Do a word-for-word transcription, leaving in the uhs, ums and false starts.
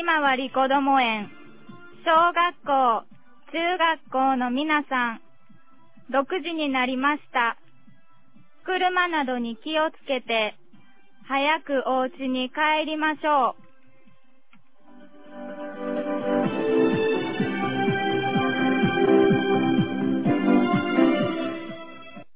ひまわりこども園、小学校、中学校の皆さん、ろくじになりました。車などに気をつけて、早くお家に帰りましょう。